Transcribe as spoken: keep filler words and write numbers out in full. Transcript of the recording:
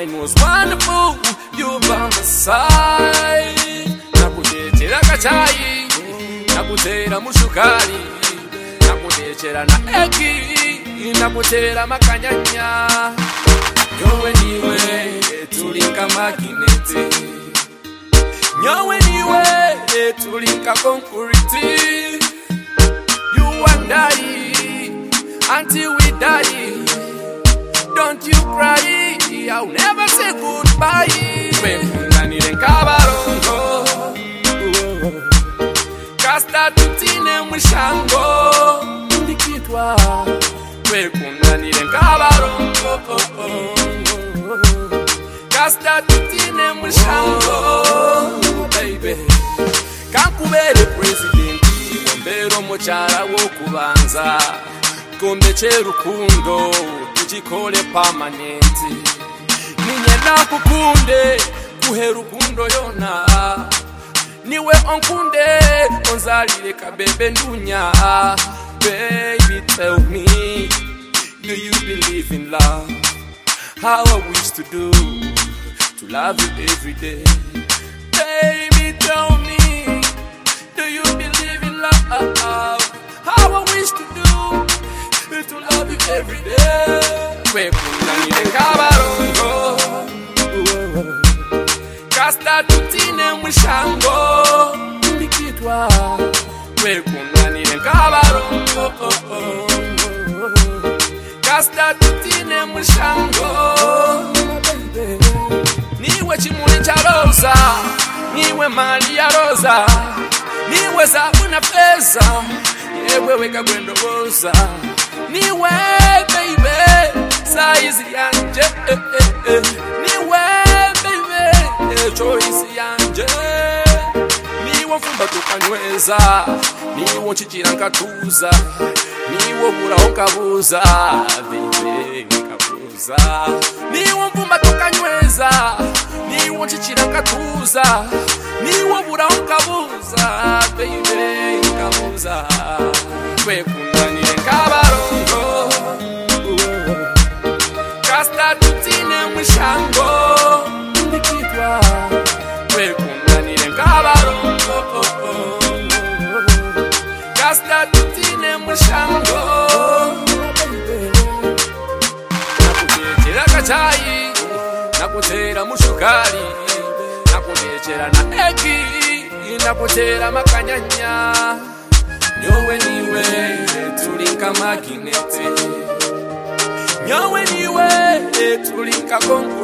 wine was wonderful, you by my side. Nakutechera kachai, nakutera mushukari, nakutechera na eki, nakutera makanyanya. Nyowe niwe tulika makineti, nyowe niwe tulika concrete. You and I, until we die. Don't you cry, I'll never say goodbye. Wekunganire nkabarongo, kasta tutine mwishango. Ndikitwa wekunganire nkabarongo, kasta tutine mwishango. Baby, kankubere president, ombero mochara wokubanza. Kombe cherukundo chikole permanenti. Ninye nakukunde kuhe rukundo yona. Niwe onkunde onzalire kabebe ndunya. Baby, tell me, do you believe in love? How I wish to do, to love you every day. Baby, tell me, do you believe in love? How I wish to do, to love you every day. Wekunganire nkabarongo, kasta tutine mwishango. Ndikitwa wekunganire nkabarongo, kasta tutine mwishango. Niwe chimuli cha rosa, niwe mali ya rosa, niwe sabuna pesa, yewe weka gwendo bosa. Niwe baby, size yanje, eh, eh, eh. Niwe baby, choice yanje. Niwe mfumba tukanyweza, niwe nchichira nkatuza, niwe bura onkabuza, baby nkabuza. Niwe mfumba tukanyweza, niwe nchichira nkatuza, niwe bura onkabuza, baby nkabuza. Wekunganire nkabarongo, kasta tutine mwishango. Ndikitwa wekunganire nkabarongo, kasta tutine mwishango. Nakutechera kachai, nakutera mushukari, nakutechera na eki, nakutera makanyanya. Nyowe niwe tulika makineti, nyowe niwe tulika concrete.